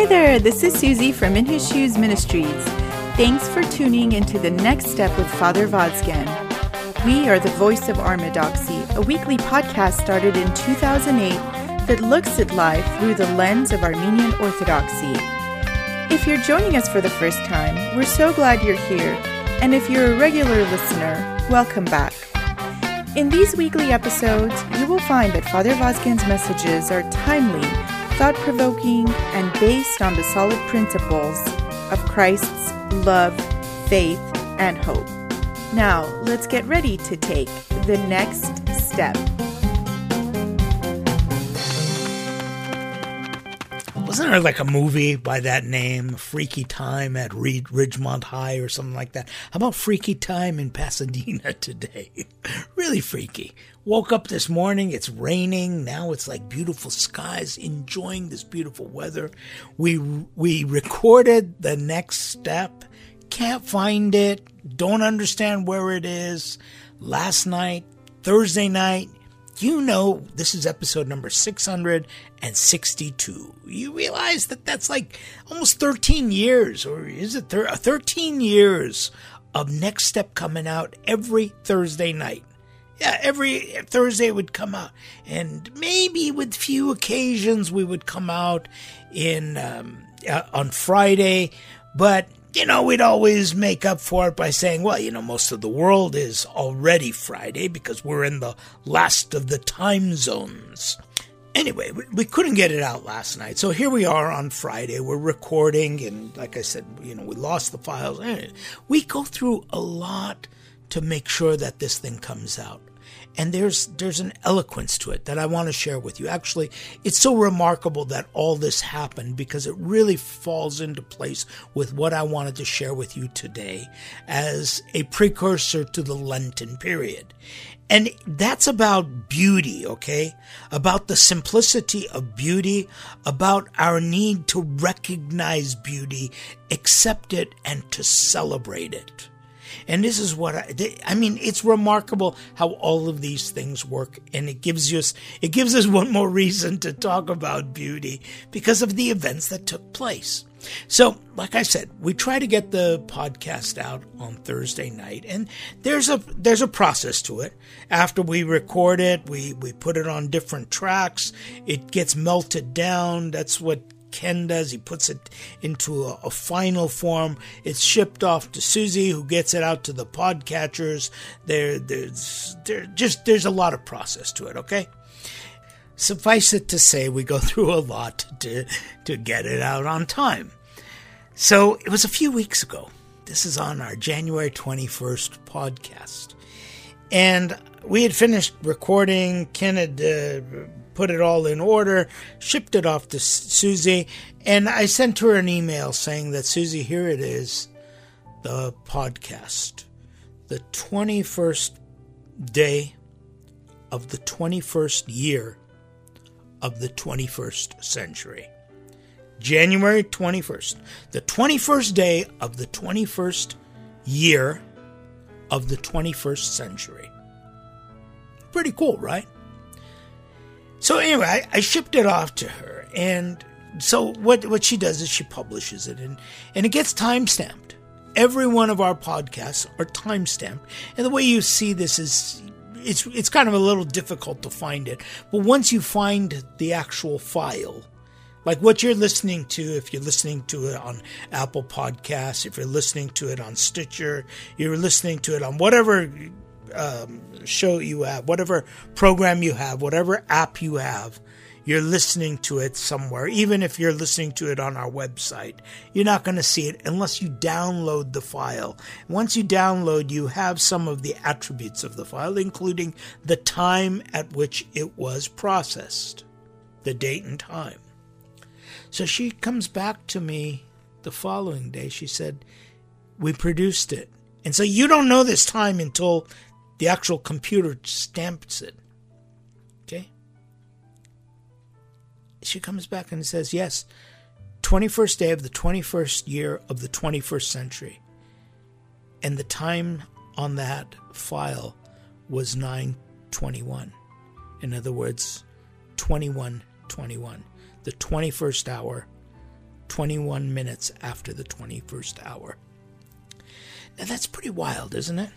Hi there, this is Susie from In His Shoes Ministries. Thanks for tuning into The Next Step with Father Vazgen. We are the voice of Orthodoxy, a weekly podcast started in 2008 that looks at life through the lens of Armenian Orthodoxy. If you're joining us for the first time, we're so glad you're here, and if you're a regular listener, welcome back. In these weekly episodes, you will find that Father Vazgen's messages are timely, thought-provoking, and based on the solid principles of Christ's love, faith, and hope. Now, let's get ready to take the next step. Wasn't there like a movie by that name, Freaky Time at Ridgemont High or something like that? How about Freaky Time in Pasadena today? Really freaky. Woke up this morning, it's raining, now it's like beautiful skies, enjoying this beautiful weather. We recorded The Next Step, can't find it, don't understand where it is. Last night, Thursday night, this is episode number 662. You realize that that's like almost 13 years, or is it 13 years of Next Step coming out every Thursday night. Yeah, every Thursday it would come out. And maybe with few occasions we would come out on Friday, but we'd always make up for it by saying, well, most of the world is already Friday because we're in the last of the time zones. Anyway, we couldn't get it out last night. So here we are on Friday. We're recording, and like I said, we lost the files. We go through a lot to make sure that this thing comes out. And there's an eloquence to it that I want to share with you. Actually, it's so remarkable that all this happened because it really falls into place with what I wanted to share with you today as a precursor to the Lenten period. And that's about beauty, okay? About the simplicity of beauty, about our need to recognize beauty, accept it, and to celebrate it. And this is what it's remarkable how all of these things work, and it gives us one more reason to talk about beauty because of the events that took place. So, like I said, we try to get the podcast out on Thursday night, and there's a process to it. After we record it, we put it on different tracks. It gets melted down. That's what Ken does. He puts it into a final form. It's shipped off to Susie, who gets it out to the podcatchers. There's a lot of process to it, okay? Suffice it to say, we go through a lot to get it out on time. So it was a few weeks ago. This is on our January 21st podcast. And we had finished recording. Ken had put it all in order, shipped it off to Susie, and I sent her an email saying that, Susie, here it is, the podcast. The 21st day of the 21st year of the 21st century. January 21st. The 21st day of the 21st year of the 21st century. Pretty cool, right? So anyway, I shipped it off to her, and so what she does is she publishes it, and it gets time-stamped. Every one of our podcasts are time-stamped, and the way you see this is, it's kind of a little difficult to find it, but once you find the actual file, like what you're listening to, if you're listening to it on Apple Podcasts, if you're listening to it on Stitcher, you're listening to it on whatever show you have, whatever program you have, whatever app you have, you're listening to it somewhere. Even if you're listening to it on our website, you're not going to see it unless you download the file. Once you download, you have some of the attributes of the file, including the time at which it was processed, the date and time. So she comes back to me the following day. She said, we produced it. And so you don't know this time until the actual computer stamps it. Okay? She comes back and says, yes, 21st day of the 21st year of the 21st century. And the time on that file was 9:21. In other words, 21:21. The 21st hour, 21 minutes after the 21st hour. Now that's pretty wild, isn't it?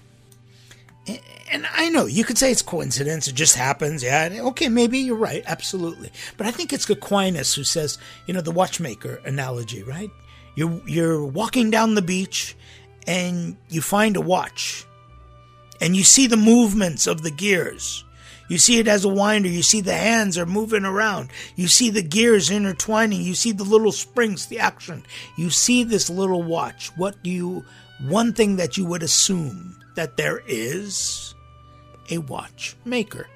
And I know you could say it's coincidence, it just happens. Yeah, okay, maybe you're right, absolutely. But I think it's Aquinas who says, the watchmaker analogy, right? You're walking down the beach and you find a watch and you see the movements of the gears. You see it as a winder. You see the hands are moving around. You see the gears intertwining. You see the little springs, the action. You see this little watch. One thing that you would assume that there is a watchmaker,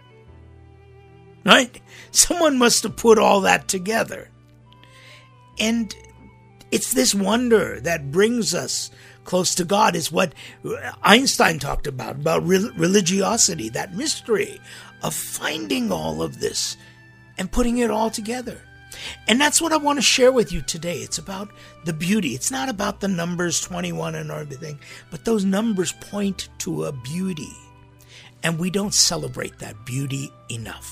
right? Someone must have put all that together. And it's this wonder that brings us close to God, is what Einstein talked about religiosity, that mystery of finding all of this and putting it all together. And that's what I want to share with you today. It's about the beauty. It's not about the numbers 21 and everything, but those numbers point to a beauty. And we don't celebrate that beauty enough.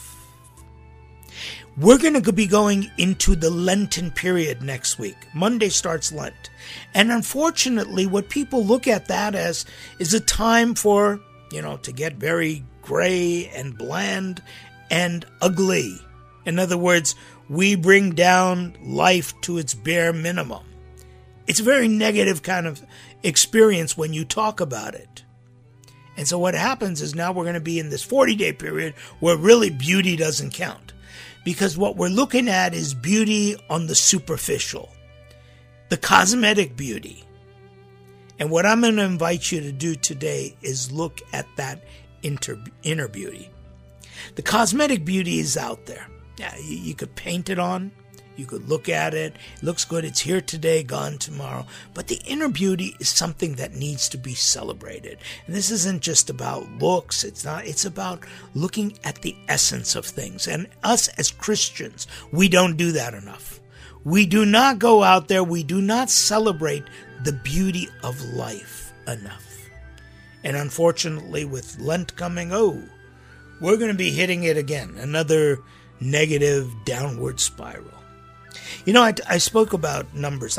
We're going to be going into the Lenten period next week. Monday starts Lent. And unfortunately, what people look at that as is a time for, to get very gray and bland and ugly. In other words, we bring down life to its bare minimum. It's a very negative kind of experience when you talk about it. And so what happens is now we're going to be in this 40-day period where really beauty doesn't count. Because what we're looking at is beauty on the superficial, the cosmetic beauty. And what I'm going to invite you to do today is look at that inner beauty. The cosmetic beauty is out there. Yeah, you could paint it on. You could look at it. It looks good. It's here today, gone tomorrow. But the inner beauty is something that needs to be celebrated. And this isn't just about looks. It's about looking at the essence of things. And us as Christians, we don't do that enough. We do not go out there. We do not celebrate the beauty of life enough. And unfortunately, with Lent coming, we're going to be hitting it again. Another negative downward spiral. I spoke about numbers.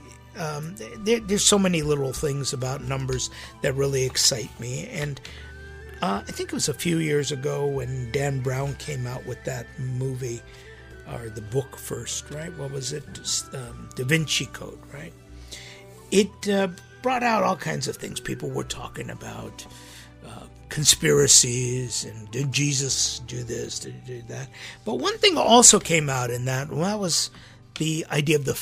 There's so many little things about numbers that really excite me. And I think it was a few years ago when Dan Brown came out with that movie, or the book first, right? What was it? Da Vinci Code, right? It brought out all kinds of things. People were talking about conspiracies, and did Jesus do this, did he do that? But one thing also came out in that, that was the idea of the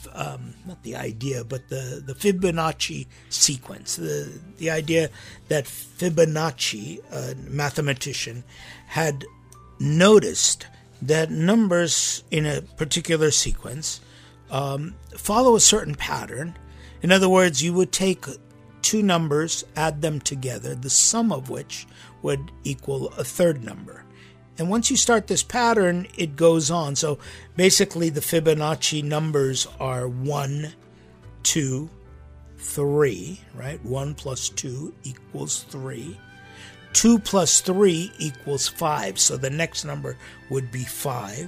Fibonacci sequence. The idea that Fibonacci, a mathematician, had noticed that numbers in a particular sequence follow a certain pattern. In other words, you would take two numbers, add them together, the sum of which would equal a third number. And once you start this pattern, it goes on. So basically the Fibonacci numbers are 1, 2, 3, right? 1 plus 2 equals 3. 2 plus 3 equals 5. So the next number would be 5.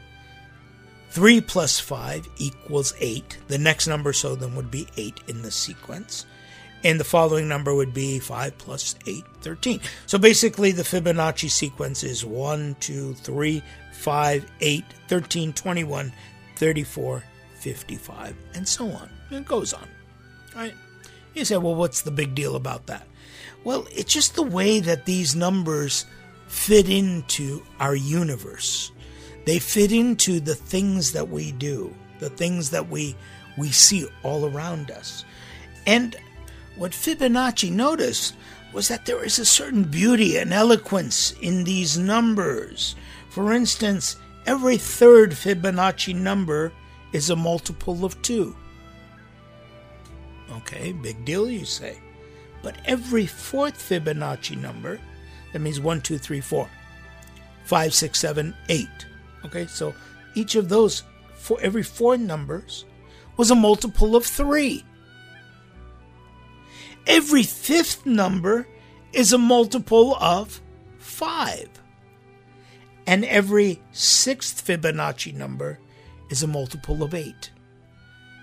3 plus 5 equals 8. The next number would be 8 in the sequence. And the following number would be 5 plus 8, 13. So basically the Fibonacci sequence is 1, 2, 3, 5, 8, 13, 21, 34, 55, and so on. And it goes on. Right? You say, well, what's the big deal about that? Well, it's just the way that these numbers fit into our universe. They fit into the things that we do, the things that we see all around us. And what Fibonacci noticed was that there is a certain beauty and eloquence in these numbers. For instance, every third Fibonacci number is a multiple of 2. Okay, big deal, you say. But every fourth Fibonacci number, that means 1, 2, 3, 4, 5, 6, 7, 8. Okay, so each of those, for every 4 numbers, was a multiple of 3. Every fifth number is a multiple of 5. And every sixth Fibonacci number is a multiple of 8.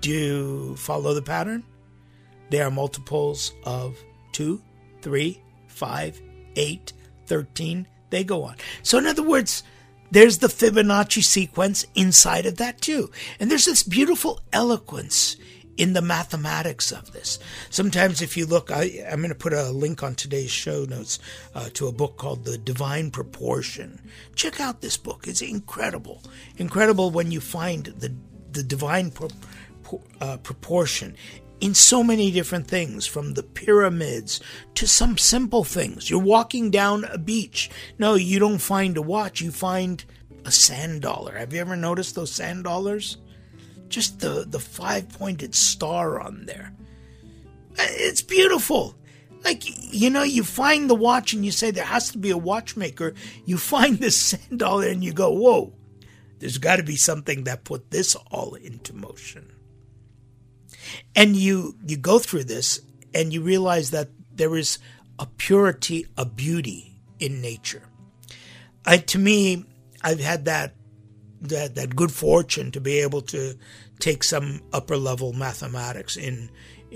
Do you follow the pattern? They are multiples of 2, 3, 5, 8, 13. They go on. So in other words, there's the Fibonacci sequence inside of that too. And there's this beautiful eloquence in the mathematics of this. Sometimes if you look, I'm going to put a link on today's show notes to a book called The Divine Proportion. Check out this book. It's incredible. Incredible when you find the divine proportion in so many different things, from the pyramids to some simple things. You're walking down a beach. No, you don't find a watch. You find a sand dollar. Have you ever noticed those sand dollars? Just the 5-pointed star on there. It's beautiful. Like, you know, you find the watch and you say there has to be a watchmaker. You find this sand dollar and you go, whoa, there's got to be something that put this all into motion. And you go through this and you realize that there is a purity, a beauty in nature. To me, I've had that good fortune to be able to take some upper level mathematics in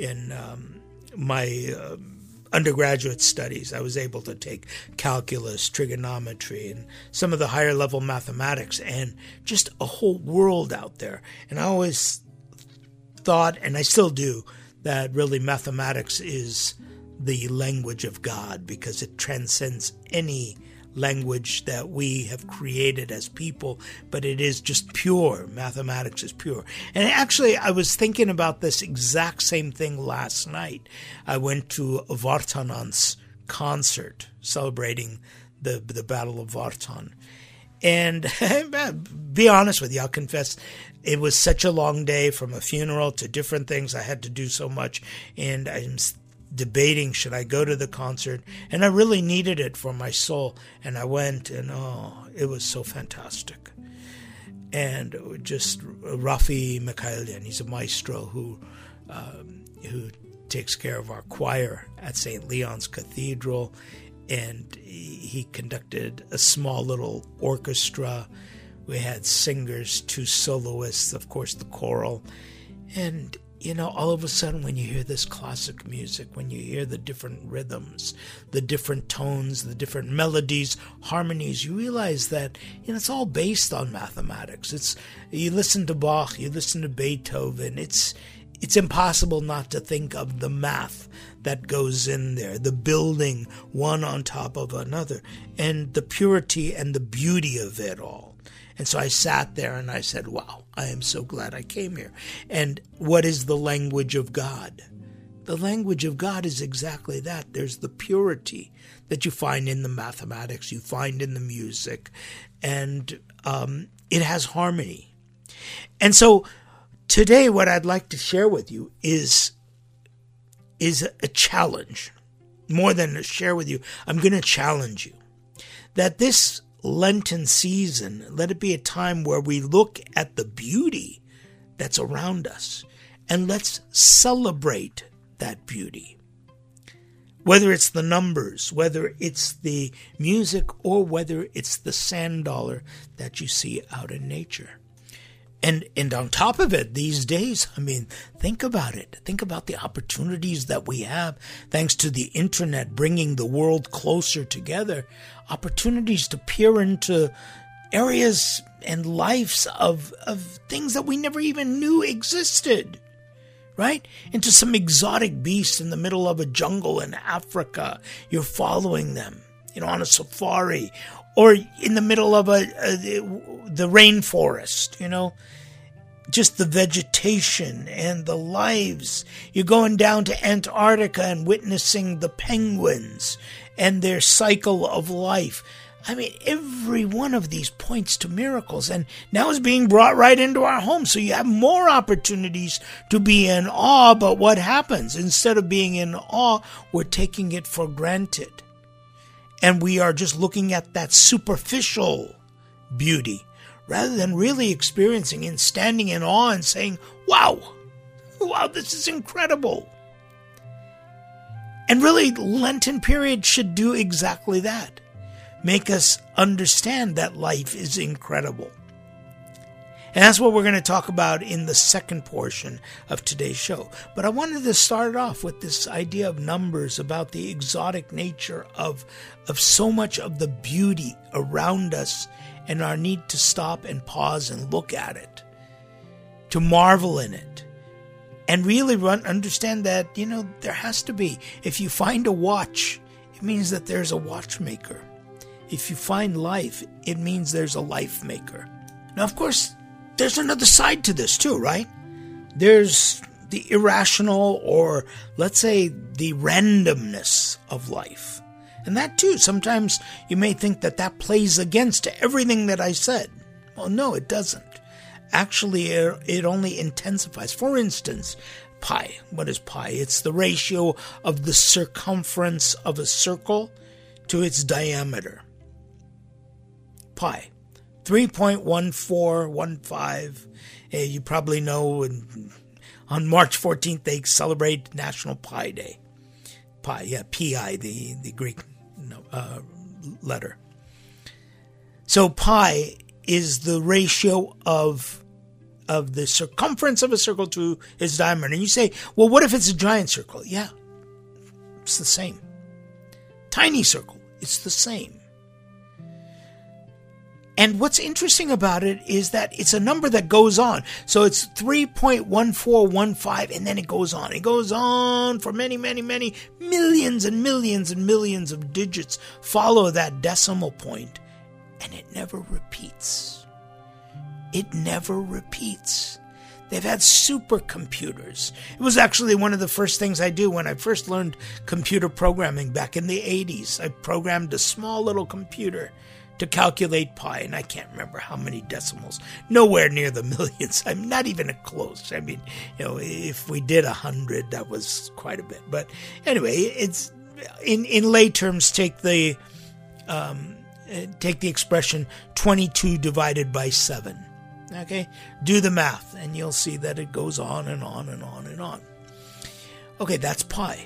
my undergraduate studies. I was able to take calculus, trigonometry, and some of the higher level mathematics, and just a whole world out there. And I always thought, and I still do, that really mathematics is the language of God, because it transcends any language that we have created as people, but it is just pure. Mathematics is pure. And actually, I was thinking about this exact same thing last night. I went to Vartanant's concert celebrating the Battle of Vartan. And be honest with you, I'll confess, it was such a long day, from a funeral to different things. I had to do so much, and I'm debating, should I go to the concert? And I really needed it for my soul. And I went, and it was so fantastic. And just Rafi Mikhailian, he's a maestro who takes care of our choir at St. Leon's Cathedral. And he conducted a small little orchestra. We had singers, 2 soloists, of course, the choral. And you know, all of a sudden when you hear this classic music, when you hear the different rhythms, the different tones, the different melodies, harmonies, you realize that, you know, it's all based on mathematics. You listen to Bach, you listen to Beethoven, it's impossible not to think of the math that goes in there, the building one on top of another, and the purity and the beauty of it all. And so I sat there and I said, wow, I am so glad I came here. And what is the language of God? The language of God is exactly that. There's the purity that you find in the mathematics, you find in the music, and it has harmony. And so today what I'd like to share with you is a challenge. More than share with you, I'm going to challenge you that this Lenten season, let it be a time where we look at the beauty that's around us and let's celebrate that beauty. Whether it's the numbers, whether it's the music, or whether it's the sand dollar that you see out in nature. And on top of it, these days, I mean, think about it. Think about the opportunities that we have, thanks to the internet bringing the world closer together, opportunities to peer into areas and lives of things that we never even knew existed, right? Into some exotic beast in the middle of a jungle in Africa. You're following them, you know, on a safari, or in the middle of the rainforest, you know, just the vegetation and the lives. You're going down to Antarctica and witnessing the penguins and their cycle of life. I mean, every one of these points to miracles, and now is being brought right into our homes. So you have more opportunities to be in awe, but what happens? Instead of being in awe, we're taking it for granted. And we are just looking at that superficial beauty rather than really experiencing and standing in awe and saying, wow, this is incredible. And really, Lenten period should do exactly that. Make us understand that life is incredible. And that's what we're going to talk about in the second portion of today's show. But I wanted to start off with this idea of numbers, about the exotic nature of so much of the beauty around us, and our need to stop and pause and look at it, to marvel in it, and really understand that, there has to be. If you find a watch, it means that there's a watchmaker. If you find life, it means there's a life maker. Now, of course, there's another side to this too, right? There's the irrational, or let's say the randomness of life. And that too, sometimes you may think that plays against everything that I said. Well, no, it doesn't. Actually, it only intensifies. For instance, pi. What is pi? It's the ratio of the circumference of a circle to its diameter. Pi. 3.1415. You probably know on March 14th they celebrate National Pi Day. Pi, yeah, pi, the Greek letter. So pi is the ratio of the circumference of a circle to its diameter. And you say, well, what if it's a giant circle? Yeah, it's the same. Tiny circle, it's the same. And what's interesting about it is that it's a number that goes on. So it's 3.1415, and then it goes on. It goes on for many, many, many millions and millions and millions of digits follow that decimal point, and it never repeats. It never repeats. They've had supercomputers. It was actually one of the first things I do when I first learned computer programming back in the 80s. I programmed a small little computer to calculate pi, and I can't remember how many decimals. Nowhere near the millions. I'm not even close. I mean, if we did 100, that was quite a bit. But anyway, it's in lay terms. Take the expression 22 divided by 7. Okay, do the math, and you'll see that it goes on and on and on and on. Okay, that's pi.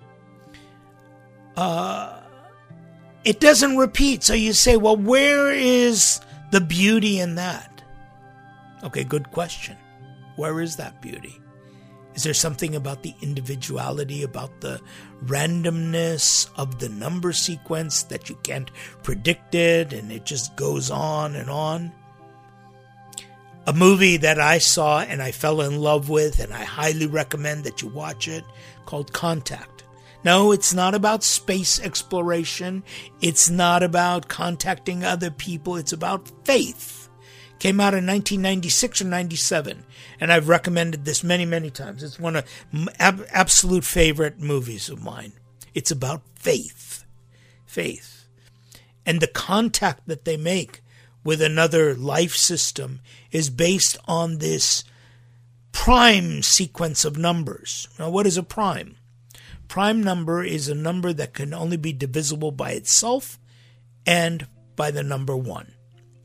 It doesn't repeat. So you say, well, where is the beauty in that? Okay, good question. Where is that beauty? Is there something about the individuality, about the randomness of the number sequence that you can't predict it and it just goes on and on? A movie that I saw and I fell in love with, and I highly recommend that you watch it, called Contact. No, it's not about space exploration. It's not about contacting other people. It's about faith. Came out in 1996 or 97, and I've recommended this many, many times. It's one of my absolute favorite movies of mine. It's about faith. Faith. And the contact that they make with another life system is based on this prime sequence of numbers. Now, what is a prime? Prime number is a number that can only be divisible by itself and by the number 1.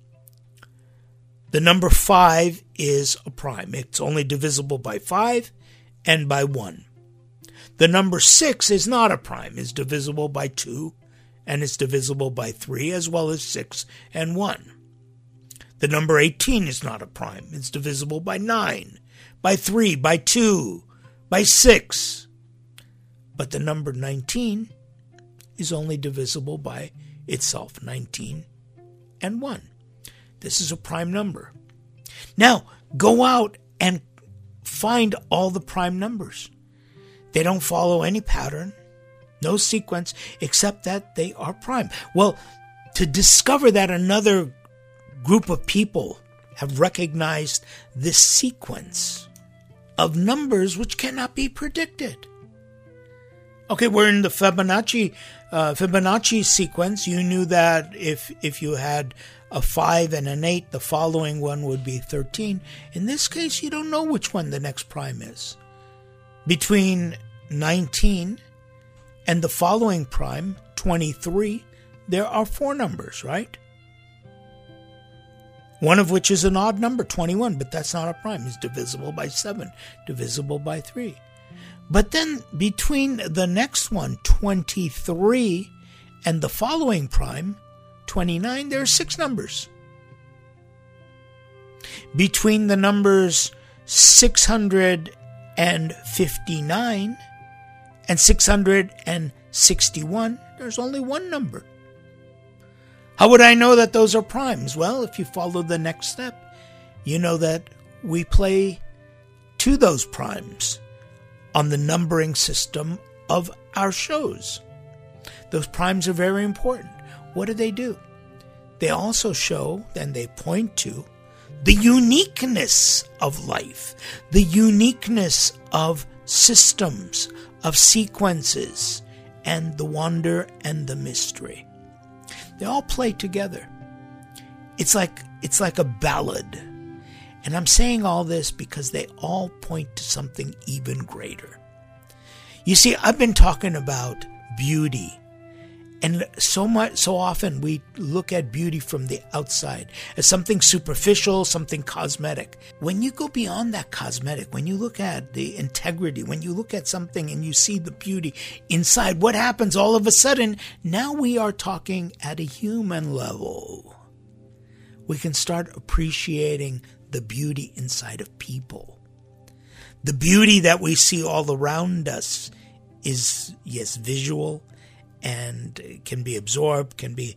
The number 5 is a prime. It's only divisible by 5 and by 1. The number 6 is not a prime. It's divisible by 2 and it's divisible by 3, as well as 6 and 1. The number 18 is not a prime. It's divisible by 9, by 3, by 2, by 6. But the number 19 is only divisible by itself, 19 and 1. This is a prime number. Now, go out and find all the prime numbers. They don't follow any pattern, no sequence, except that they are prime. Well, to discover that another group of people have recognized this sequence of numbers which cannot be predicted. Okay, we're in the Fibonacci sequence. You knew that if you had a 5 and an 8, the following one would be 13. In this case, you don't know which one the next prime is. Between 19 and the following prime, 23, there are 4 numbers, right? One of which is an odd number, 21, but that's not a prime. It's divisible by 7, divisible by 3. But then between the next one, 23, and the following prime, 29, there are 6 numbers. between the numbers 659 and 661, there's only one number. How would I know that those are primes? Well, if you follow the next step, you know that we play to those primes on the numbering system of our shows. Those primes are very important. What do? They also show, and they point to, the uniqueness of life, the uniqueness of systems, of sequences, and the wonder and the mystery. They all play together. It's like a ballad. And I'm saying all this because they all point to something even greater. You see, I've been talking about beauty. And so often we look at beauty from the outside as something superficial, something cosmetic. When you go beyond that cosmetic, when you look at the integrity, when you look at something and you see the beauty inside, what happens all of a sudden? Now we are talking at a human level. We can start appreciating the beauty inside of people. The beauty that we see all around us is, yes, visual, and can be absorbed, can be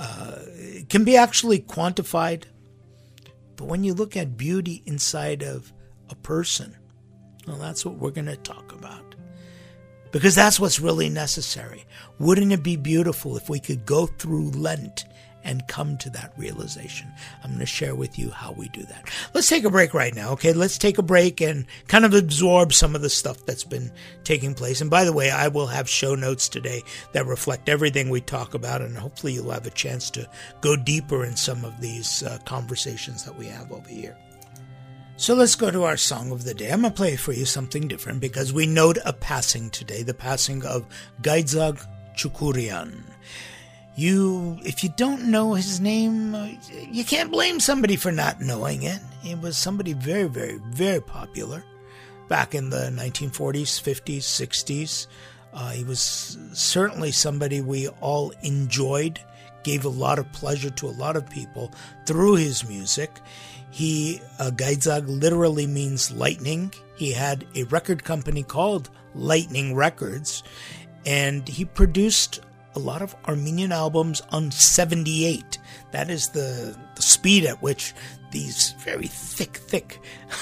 actually quantified. But when you look at beauty inside of a person, well, that's what we're going to talk about. Because that's what's really necessary. Wouldn't it be beautiful if we could go through Lent and come to that realization? I'm going to share with you how we do that. Let's take a break right now, okay? Let's take a break and kind of absorb some of the stuff that's been taking place. And by the way, I will have show notes today that reflect everything we talk about, and hopefully you'll have a chance to go deeper in some of these conversations that we have over here. So let's go to our song of the day. I'm going to play for you something different because we note a passing today, the passing of Gaidzag Chukurian. If you don't know his name, you can't blame somebody for not knowing it. He was somebody very, very, very popular back in the 1940s, 50s, 60s. He was certainly somebody we all enjoyed, gave a lot of pleasure to a lot of people through his music. Gaidzag literally means lightning. He had a record company called Lightning Records, and he produced a lot of Armenian albums on 78. That is the speed at which these very thick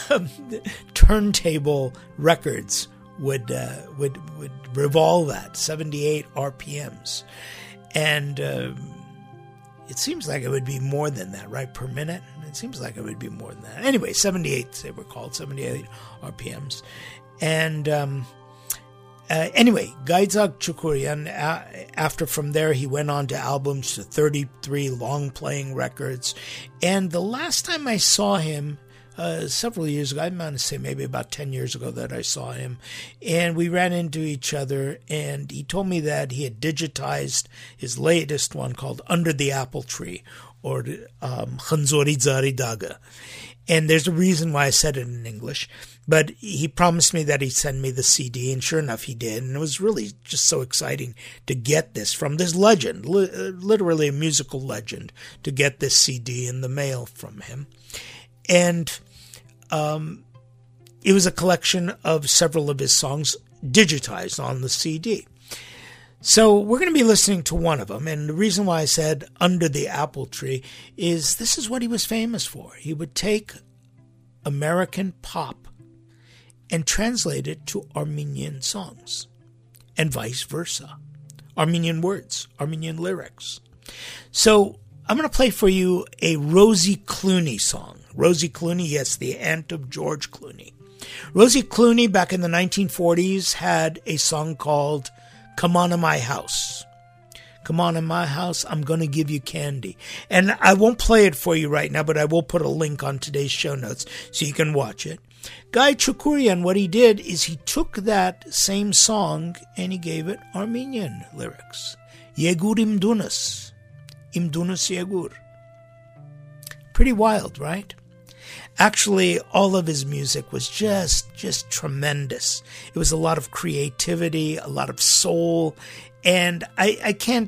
turntable records would revolve at 78 RPMs. And it seems like it would be more than that, right, per minute? It seems like it would be more than that. Anyway, 78, they were called 78 RPMs. And anyway, Gaidzag Chukurian, from there he went on to albums, to 33 long-playing records. And the last time I saw him, several years ago, I'm going to say maybe about 10 years ago that I saw him, and we ran into each other, and he told me that he had digitized his latest one called Under the Apple Tree, or Khanzori Zari Daga. And there's a reason why I said it in English. But he promised me that he'd send me the CD, and sure enough, he did. And it was really just so exciting to get this from this legend, literally a musical legend, to get this CD in the mail from him. And it was a collection of several of his songs digitized on the CD. So we're going to be listening to one of them. And the reason why I said Under the Apple Tree is this is what he was famous for. He would take American pop and translate it to Armenian songs, and vice versa. Armenian words, Armenian lyrics. So I'm going to play for you a Rosie Clooney song. Rosie Clooney, yes, the aunt of George Clooney. Rosie Clooney, back in the 1940s, had a song called Come On to My House. Come on in my house, I'm going to give you candy. And I won't play it for you right now, but I will put a link on today's show notes so you can watch it. Guy Chukurian, what he did is he took that same song and he gave it Armenian lyrics. Yegur imdunas. Imdunas yegur. Pretty wild, right? Actually, all of his music was just tremendous. It was a lot of creativity, a lot of soul, and I can't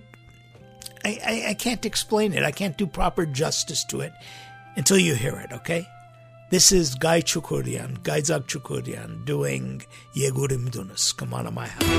explain it. I can't do proper justice to it until you hear it, okay? This is Guy Chukurian, Gaidzak Chukurian, doing Yegurim Dunas. Come on to my house.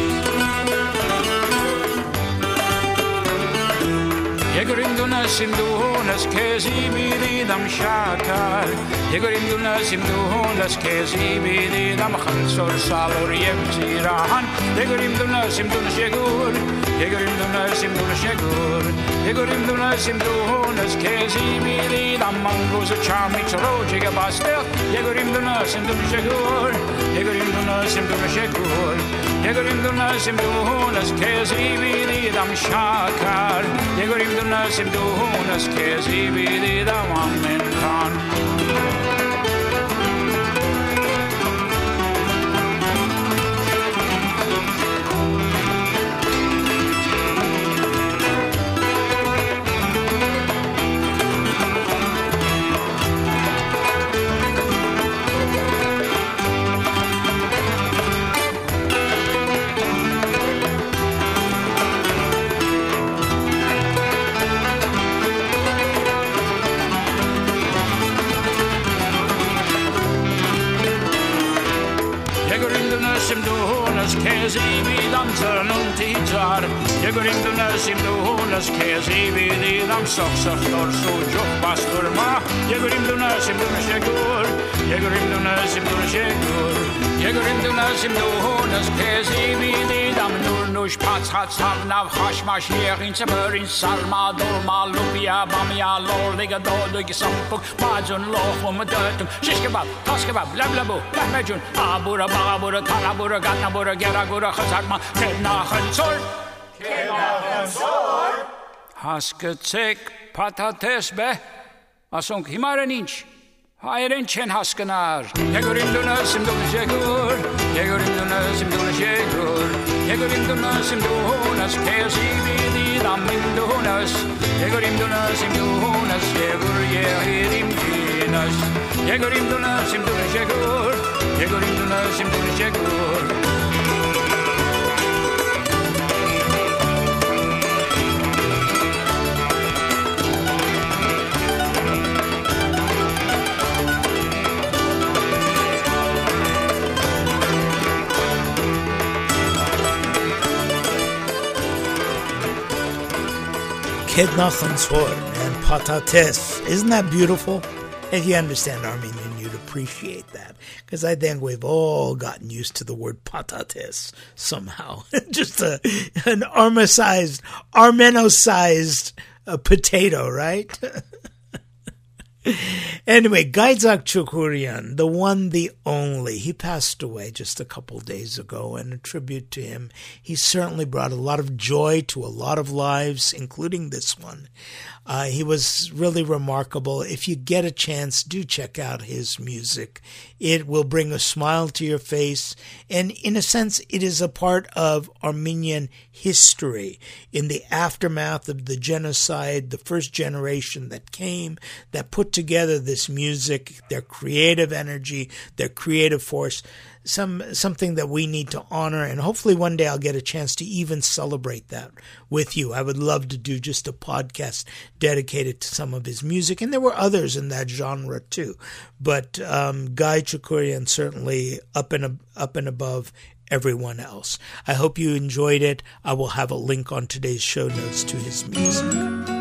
Yegurim Dunas imdunas kezi bididam shakar. Yegurim Dunas imdunas kezi bididam khansor salor yemzirahan. Yegurim Dunas imdunas yegur. Yegurim Dunas imdunas yegur. Yegurim Dunas imdunas kezi bididam mangos charming rojiga bastel. Yegurim Dunas imdunas yegur. Yegurim Dunas imdunas yegur. Yegurim Dunas imdunas kezi bididam shakar. Yegurim Dunas imdunas kezi bididam amen kan. Kezi vidam zernum tijar. Yegurim Dunas imdunas kezi vidam soksaf dorsu juk basturma. Yegurim Dunas imdunas yegur. Yegurim Dunas imdunas yegur. Yegurim Dunas imdunas kezi vidam nurnush pats hats havnav hashmash yerin severin salma dolma lubia bamia lor liga dodig sampuk majun lochum dötum shishkebab taskebab lablabu lahmejun abura bagabura talabura gatnabura geragura khazakma kedna khansor hasketek patates be asonk himareninch Hayrenchen haskanar. Yegurim Dunas imdunas yegur. Yegurim Dunas imdunas yegur. Yegurim Dunas imdunas kezi vididam imdunas. Yegurim Dunas imdunas yegur yehirim kinas. Yegurim Dunas imdunas yegur. Yegurim Dunas imdunas yegur. Kedna Khansor and Patates. Isn't that beautiful? If you understand Armenian, you'd appreciate that. Because I think we've all gotten used to the word patates somehow. Just an Armeno-sized potato, right? Anyway, Gaidzak Chukurian, the one, the only, he passed away just a couple days ago, and a tribute to him. He certainly brought a lot of joy to a lot of lives, including this one. He was really remarkable. If you get a chance, do check out his music. It will bring a smile to your face, and in a sense, it is a part of Armenian history. In the aftermath of the genocide, the first generation that came, that put together this music, their creative energy, their creative force, something that we need to honor, and hopefully one day I'll get a chance to even celebrate that with you. I would love to do just a podcast dedicated to some of his music, and there were others in that genre too. But Guy Chukurian certainly up and above everyone else. I hope you enjoyed it. I will have a link on today's show notes to his music.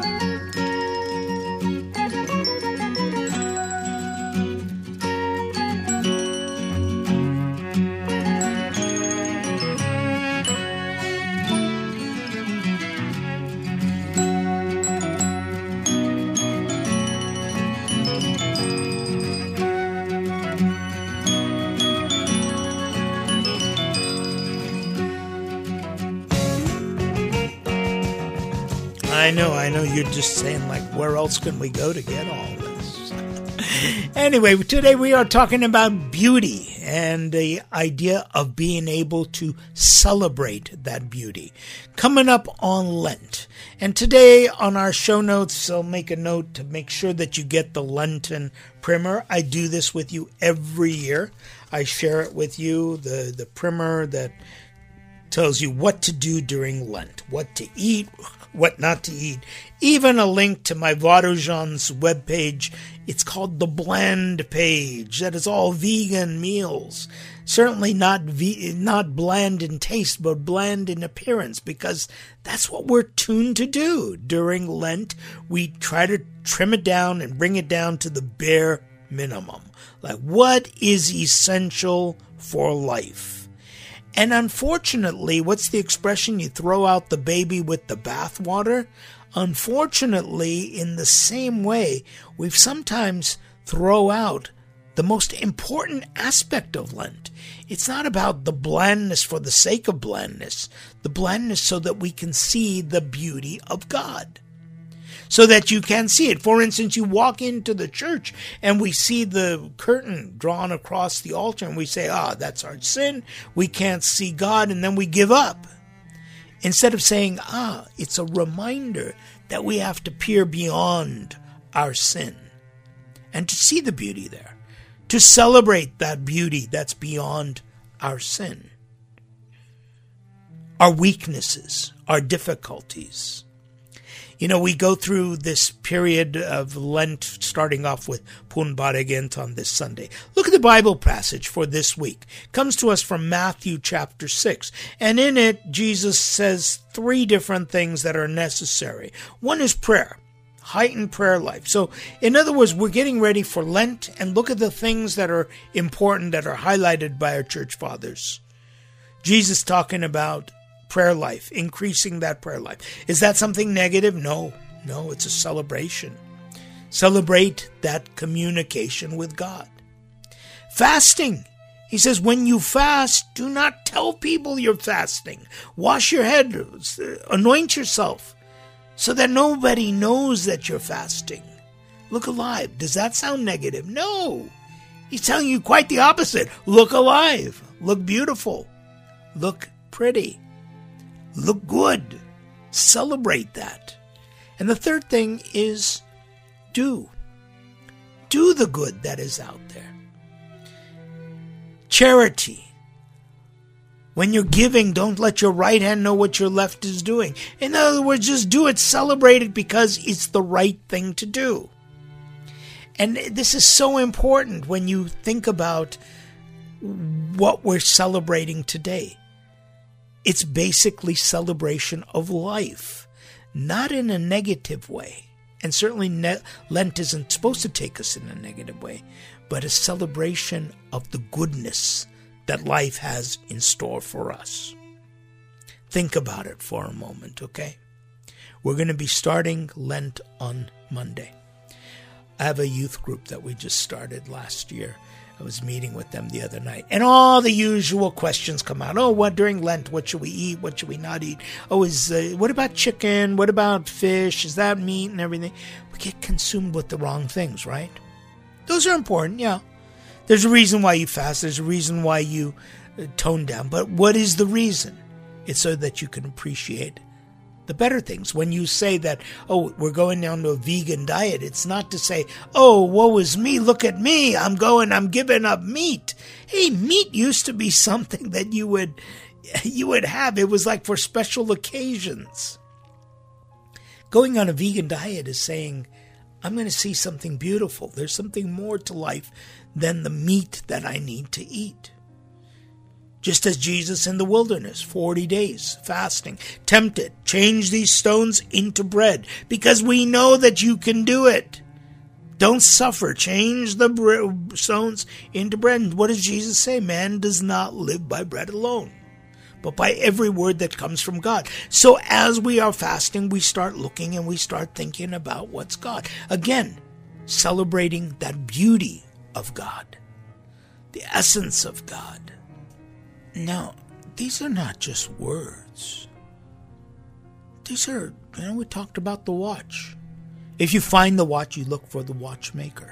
I know you're just saying, like, where else can we go to get all this? Anyway, today we are talking about beauty and the idea of being able to celebrate that beauty. Coming up on Lent. And today on our show notes, I'll make a note to make sure that you get the Lenten primer. I do this with you every year. I share it with you, the primer that tells you what to do during Lent, what to eat, what not to eat. Even a link to my Varujan's webpage. It's called the Bland page. That is all vegan meals. Certainly not bland in taste, but bland in appearance, because that's what we're tuned to do. During Lent, we try to trim it down and bring it down to the bare minimum. Like, what is essential for life? And unfortunately, what's the expression? You throw out the baby with the bathwater? Unfortunately, in the same way, we've sometimes throw out the most important aspect of Lent. It's not about the blandness for the sake of blandness. The blandness so that we can see the beauty of God. So that you can see it. For instance, you walk into the church and we see the curtain drawn across the altar and we say, that's our sin. We can't see God, and then we give up. Instead of saying, it's a reminder that we have to peer beyond our sin and to see the beauty there. To celebrate that beauty that's beyond our sin, our weaknesses, our difficulties. You know, we go through this period of Lent, starting off with Punbaregent on this Sunday. Look at the Bible passage for this week. It comes to us from Matthew chapter 6. And in it, Jesus says 3 different things that are necessary. One is prayer. Heightened prayer life. So, in other words, we're getting ready for Lent, and look at the things that are important that are highlighted by our church fathers. Jesus talking about prayer life, increasing that prayer life. Is that something negative? No, it's a celebration. Celebrate that communication with God. Fasting. He says, when you fast, do not tell people you're fasting. Wash your head, anoint yourself, so that nobody knows that you're fasting. Look alive. Does that sound negative? No. He's telling you quite the opposite. Look alive. Look beautiful. Look pretty. Look good. Celebrate that. And the third thing is do. Do the good that is out there. Charity. When you're giving, don't let your right hand know what your left is doing. In other words, just do it, celebrate it, because it's the right thing to do. And this is so important when you think about what we're celebrating today. It's basically celebration of life, not in a negative way. And certainly Lent isn't supposed to take us in a negative way, but a celebration of the goodness that life has in store for us. Think about it for a moment, okay? We're going to be starting Lent on Monday. I have a youth group that we just started last year. I was meeting with them the other night, and all the usual questions come out. What during Lent? What should we eat? What should we not eat? What about chicken? What about fish? Is that meat and everything? We get consumed with the wrong things, right? Those are important, yeah. There's a reason why you fast. There's a reason why you tone down. But what is the reason? It's so that you can appreciate the better things. When you say that, we're going down to a vegan diet, it's not to say, woe is me, look at me, I'm giving up meat. Hey, meat used to be something that you would have. It was like for special occasions. Going on a vegan diet is saying, I'm going to see something beautiful. There's something more to life than the meat that I need to eat. Just as Jesus in the wilderness, 40 days fasting, tempted, change these stones into bread, because we know that you can do it. Don't suffer. Change the stones into bread. And what does Jesus say? Man does not live by bread alone, but by every word that comes from God. So as we are fasting, we start looking and we start thinking about what's God. Again, celebrating that beauty of God, the essence of God. Now, these are not just words. These are, we talked about the watch. If you find the watch, you look for the watchmaker.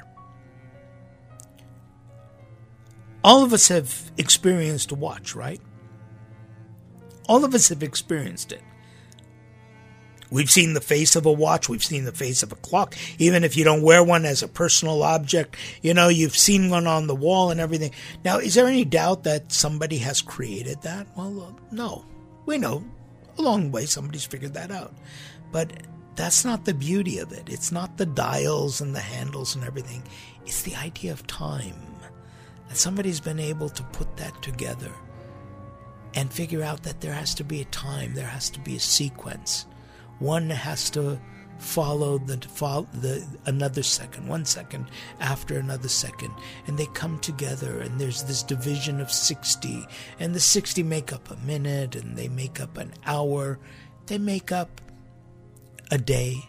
All of us have experienced a watch, right? All of us have experienced it. We've seen the face of a watch. We've seen the face of a clock. Even if you don't wear one as a personal object, you've seen one on the wall and everything. Now, is there any doubt that somebody has created that? Well, no. We know along the way somebody's figured that out. But that's not the beauty of it. It's not the dials and the handles and everything. It's the idea of time. And somebody's been able to put that together and figure out that there has to be a time, there has to be a sequence. One has to follow another second, 1 second after another second, and they come together, and there's this division of 60, and the 60 make up a minute, and they make up an hour, they make up a day,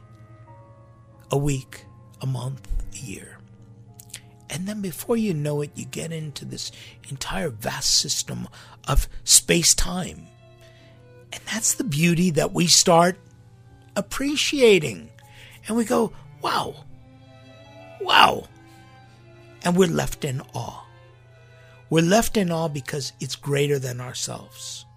a week, a month, a year. And then before you know it, you get into this entire vast system of space-time. And that's the beauty that we start appreciating. And we go, wow, wow. And we're left in awe. We're left in awe because it's greater than ourselves.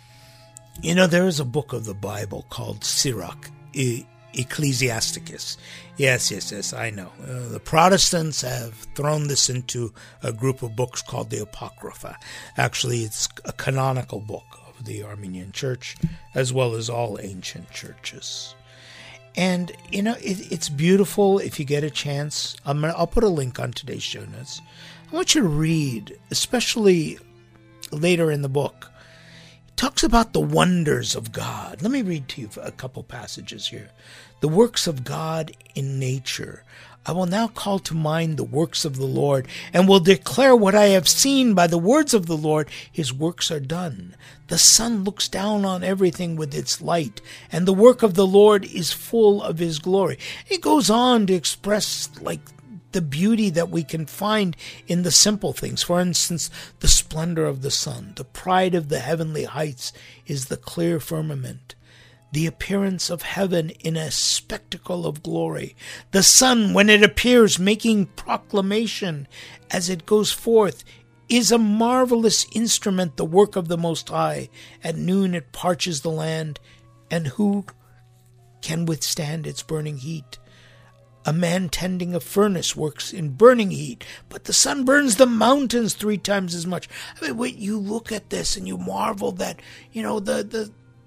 You know, there is a book of the Bible called Sirach, Ecclesiasticus. Yes, I know. The Protestants have thrown this into a group of books called the Apocrypha. Actually, it's a canonical book of the Armenian Church, as well as all ancient churches. And, you know, it's beautiful if you get a chance. I'll put a link on today's show notes. I want you to read, especially later in the book. It talks about the wonders of God. Let me read to you a couple passages here. The works of God in nature. I will now call to mind the works of the Lord, and will declare what I have seen by the words of the Lord. His works are done. The sun looks down on everything with its light, and the work of the Lord is full of his glory. It goes on to express the beauty that we can find in the simple things. For instance, the splendor of the sun, the pride of the heavenly heights is the clear firmament. The appearance of heaven in a spectacle of glory. The sun, when it appears, making proclamation as it goes forth, is a marvelous instrument, the work of the Most High. At noon it parches the land, and who can withstand its burning heat? A man tending a furnace works in burning heat, but the sun burns the mountains 3 times as much. I mean, when you look at this and you marvel that, you know, the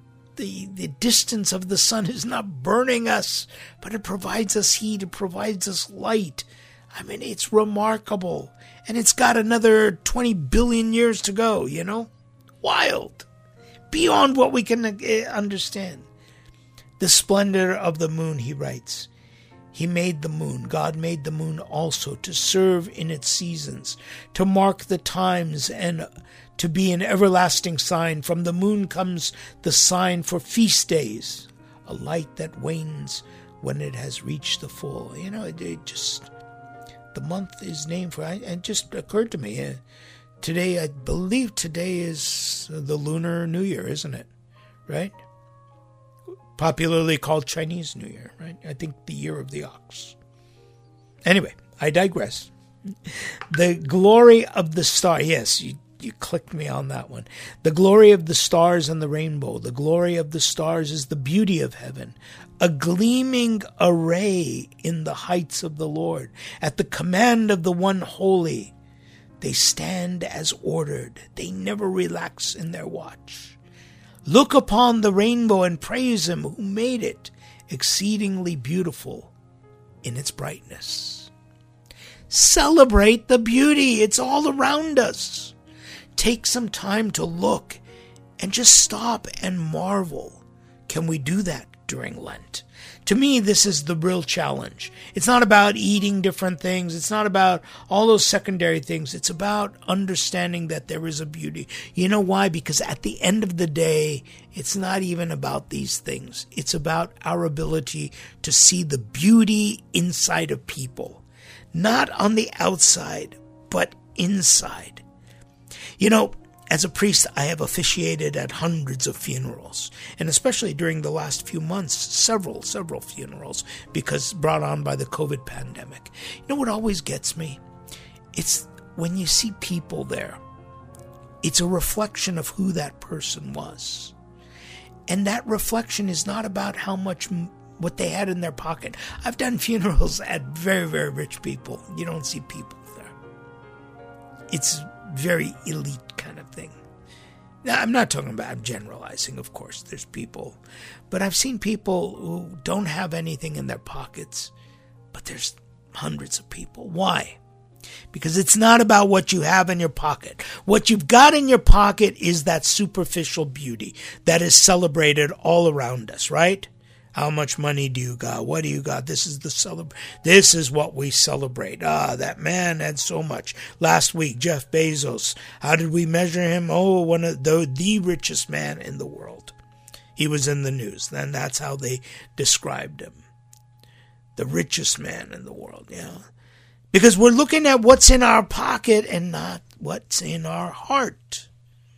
distance of the sun is not burning us, but it provides us heat, it provides us light. I mean, it's remarkable. And it's got another 20 billion years to go, you know? Wild. Beyond what we can understand. The splendor of the moon, he writes. He made the moon. God made the moon also to serve in its seasons, to mark the times and to be an everlasting sign. From the moon comes the sign for feast days, a light that wanes when it has reached the full. You know, the month is named for, it just occurred to me. Today, I believe today is the Lunar New Year, isn't it? Right? Popularly called Chinese New Year, right? I think the year of the ox. Anyway, I digress. The glory of the star. Yes, you clicked me on that one. The glory of the stars and the rainbow. The glory of the stars is the beauty of heaven, a gleaming array in the heights of the Lord. At the command of the one holy, they stand as ordered. They never relax in their watch. Look upon the rainbow and praise him who made it exceedingly beautiful in its brightness. Celebrate the beauty. It's all around us. Take some time to look and just stop and marvel. Can we do that during Lent? To me, this is the real challenge. It's not about eating different things. It's not about all those secondary things. It's about understanding that there is a beauty. You know why? Because at the end of the day, it's not even about these things. It's about our ability to see the beauty inside of people. Not on the outside, but inside. You know, as a priest, I have officiated at hundreds of funerals, and especially during the last few months, several funerals, because brought on by the COVID pandemic. You know what always gets me? It's when you see people there. It's a reflection of who that person was. And that reflection is not about how much, what they had in their pocket. I've done funerals at very, very rich people. You don't see people there. It's very elite kind of thing. Now, I'm not talking about, I'm generalizing, of course, there's people. But I've seen people who don't have anything in their pockets, but there's hundreds of people. Why? Because it's not about what you have in your pocket. What you've got in your pocket is that superficial beauty that is celebrated all around us, right? How much money do you got? What do you got? This is This is what we celebrate. That man had so much. Last week, Jeff Bezos. How did we measure him? Oh, one of the richest man in the world. He was in the news. Then that's how they described him. The richest man in the world, yeah. Because we're looking at what's in our pocket and not what's in our heart.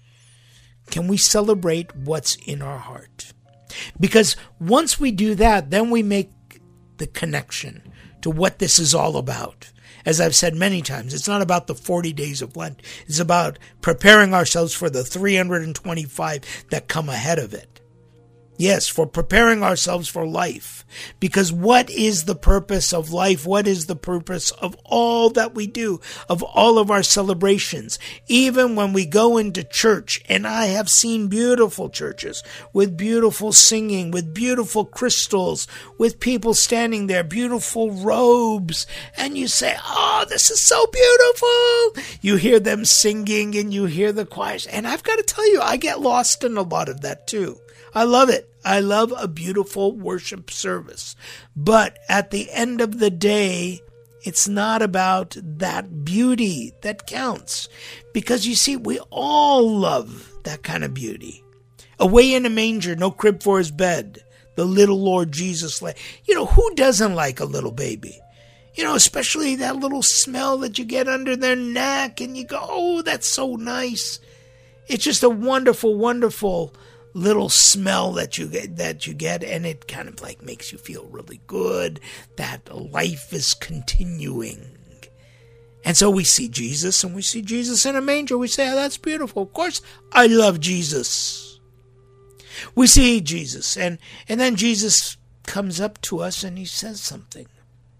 Can we celebrate what's in our heart? Because once we do that, then we make the connection to what this is all about. As I've said many times, it's not about the 40 days of Lent. It's about preparing ourselves for the 325 that come ahead of it. Yes, for preparing ourselves for life. Because what is the purpose of life? What is the purpose of all that we do, of all of our celebrations? Even when we go into church, and I have seen beautiful churches with beautiful singing, with beautiful crystals, with people standing there, beautiful robes, and you say, oh, this is so beautiful. You hear them singing and you hear the choirs. And I've got to tell you, I get lost in a lot of that too. I love it. I love a beautiful worship service. But at the end of the day, it's not about that beauty that counts. Because you see, we all love that kind of beauty. Away in a manger, no crib for his bed. The little Lord Jesus lay. You know, who doesn't like a little baby? You know, especially that little smell that you get under their neck and you go, oh, that's so nice. It's just a wonderful, wonderful little smell that you get, and it kind of like makes you feel really good that life is continuing. And so we see Jesus, and we see Jesus in a manger. We say, oh, that's beautiful. Of course, I love Jesus. We see Jesus, and then Jesus comes up to us and he says something.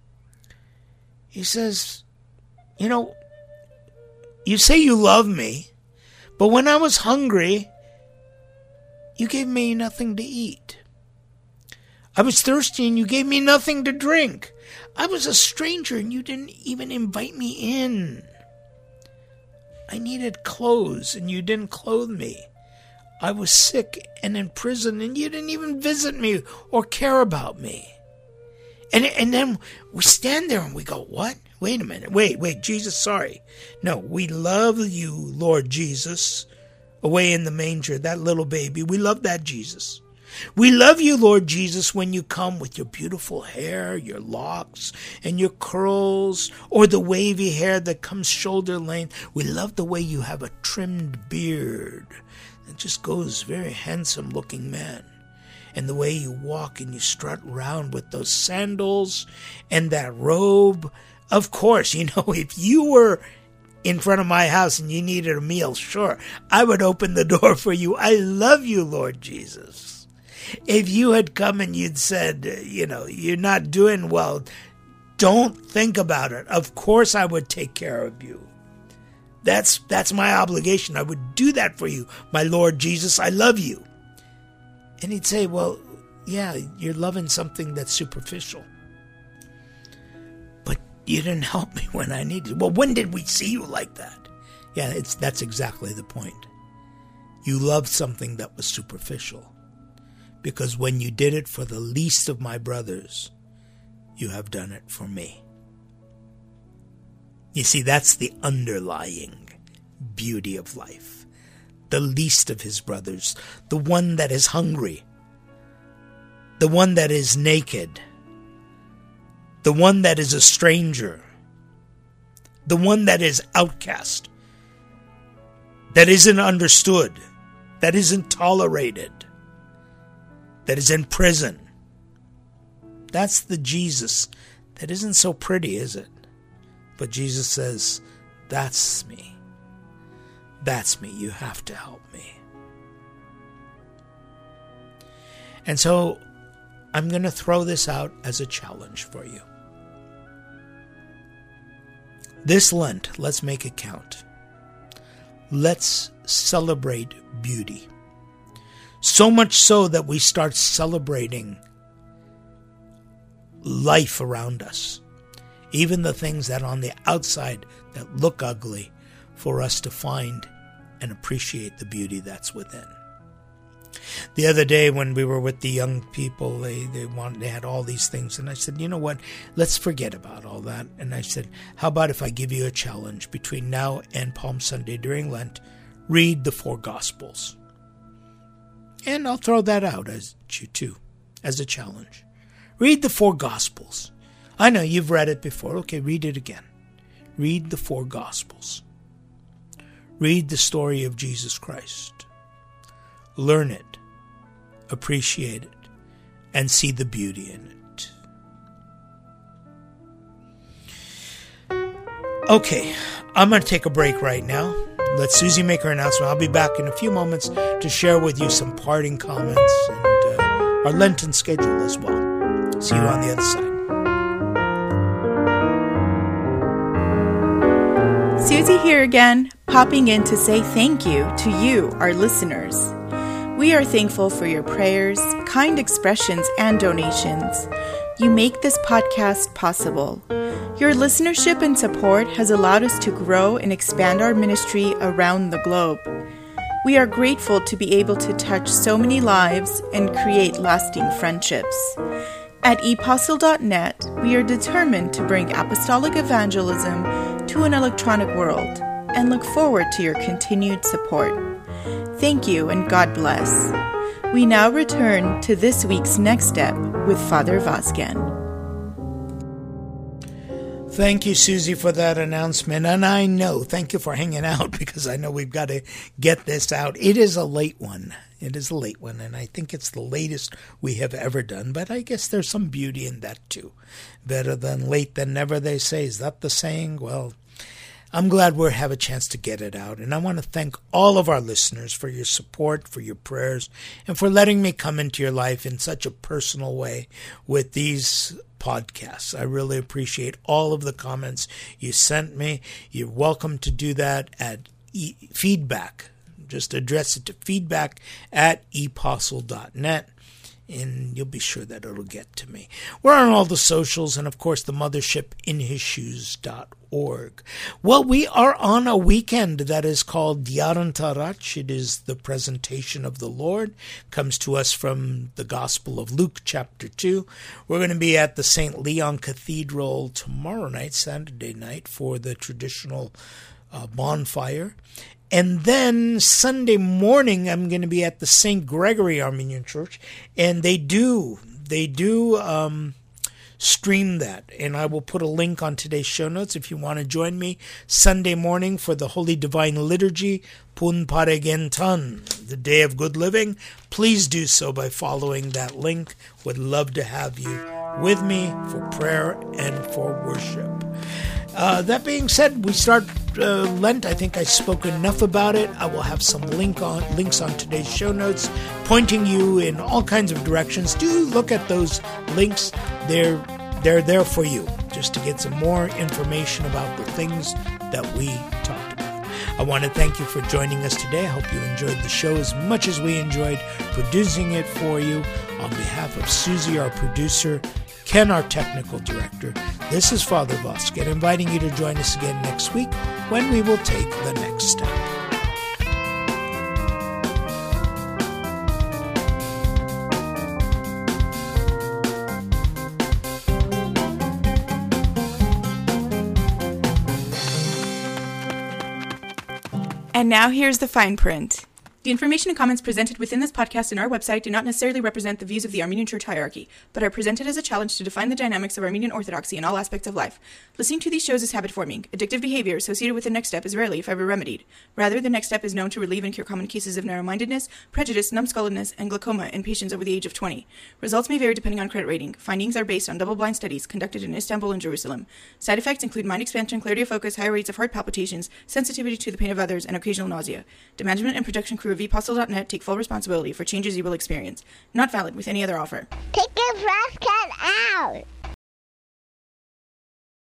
He says, you know, you say you love me, but when I was hungry, you gave me nothing to eat. I was thirsty and you gave me nothing to drink. I was a stranger and you didn't even invite me in. I needed clothes and you didn't clothe me. I was sick and in prison and you didn't even visit me or care about me. And then we stand there and we go, what? Wait a minute. Wait, Jesus, sorry. No, we love you, Lord Jesus. Away in the manger, that little baby. We love that Jesus. We love you, Lord Jesus, when you come with your beautiful hair, your locks, and your curls, or the wavy hair that comes shoulder length. We love the way you have a trimmed beard. It just goes very handsome looking man. And the way you walk and you strut around with those sandals and that robe. Of course, you know, if you were in front of my house and you needed a meal, sure, I would open the door for you. I love you, Lord Jesus. If you had come and you'd said, you know, you're not doing well, don't think about it. Of course I would take care of you. That's my obligation. I would do that for you, my Lord Jesus. I love you. And he'd say, well, yeah, you're loving something that's superficial. You didn't help me when I needed you. Well, when did we see you like that? Yeah, that's exactly the point. You loved something that was superficial. Because when you did it for the least of my brothers, you have done it for me. You see, that's the underlying beauty of life. The least of his brothers, the one that is hungry, the one that is naked, the one that is a stranger, the one that is outcast, that isn't understood, that isn't tolerated, that is in prison. That's the Jesus that isn't so pretty, is it? But Jesus says, that's me. That's me. You have to help me. And so I'm going to throw this out as a challenge for you. This Lent, let's make it count. let's celebrate beauty. So much so that we start celebrating life around us. Even the things that on the outside that look ugly, for us to find and appreciate the beauty that's within. The other day when we were with the young people, they had all these things, and I said, you know what, let's forget about all that. And I said, how about if I give you a challenge between now and Palm Sunday during Lent, read the 4 Gospels. And I'll throw that out at you too, as a challenge. Read the 4 Gospels. I know you've read it before. Okay, read it again. Read the 4 Gospels. Read the story of Jesus Christ. Learn it, appreciate it, and see the beauty in it. Okay, I'm going to take a break right now. Let Susie make her announcement. I'll be back in a few moments to share with you some parting comments and our Lenten schedule as well. See you on the other side. Susie here again, popping in to say thank you to you, our listeners. We are thankful for your prayers, kind expressions, and donations. You make this podcast possible. Your listenership and support has allowed us to grow and expand our ministry around the globe. We are grateful to be able to touch so many lives and create lasting friendships. At ePostle.net, we are determined to bring apostolic evangelism to an electronic world and look forward to your continued support. Thank you and God bless. We now return to this week's Next Step with Father Vazgen. Thank you, Susie, for that announcement. And I know, thank you for hanging out, because I know we've got to get this out. It is a late one. It is a late one, and I think it's the latest we have ever done. But I guess there's some beauty in that, too. Better than late than never, they say. Is that the saying? Well, I'm glad we have a chance to get it out. And I want to thank all of our listeners for your support, for your prayers, and for letting me come into your life in such a personal way with these podcasts. I really appreciate all of the comments you sent me. You're welcome to do that at feedback. Just address it to feedback@epostle.net. And you'll be sure that it'll get to me. We're on all the socials and, of course, the mothership inhisshoes.org. Well, we are on a weekend that is called Diaron Tarach. It is the presentation of the Lord. Comes to us from the Gospel of Luke, chapter 2. We're going to be at the St. Leon Cathedral tomorrow night, Saturday night, for the traditional bonfire. And then Sunday morning, I'm going to be at the St. Gregory Armenian Church, and they do stream that. And I will put a link on today's show notes if you want to join me Sunday morning for the Holy Divine Liturgy, Pun Paregentan, the Day of Good Living. Please do so by following that link. Would love to have you with me for prayer and for worship. That being said, we start Lent. I think I spoke enough about it. I will have some links on today's show notes, pointing you in all kinds of directions. Do look at those links. They're there for you, just to get some more information about the things that we talked about. I want to thank you for joining us today. I hope you enjoyed the show as much as we enjoyed producing it for you. On behalf of Susie, our producer, Ken, our technical director, this is Father Vazgen, inviting you to join us again next week when we will take the next step. And now here's the fine print. The information and comments presented within this podcast and our website do not necessarily represent the views of the Armenian Church hierarchy, but are presented as a challenge to define the dynamics of Armenian Orthodoxy in all aspects of life. Listening to these shows is habit-forming. Addictive behavior associated with the next step is rarely, if ever, remedied. Rather, the next step is known to relieve and cure common cases of narrow-mindedness, prejudice, numbskulledness, and glaucoma in patients over the age of 20. Results may vary depending on credit rating. Findings are based on double-blind studies conducted in Istanbul and Jerusalem. Side effects include mind expansion, clarity of focus, high rates of heart palpitations, sensitivity to the pain of others, and occasional nausea. The management and production crew of ePostle.net take full responsibility for changes you will experience. Not valid with any other offer. Take the trash can out!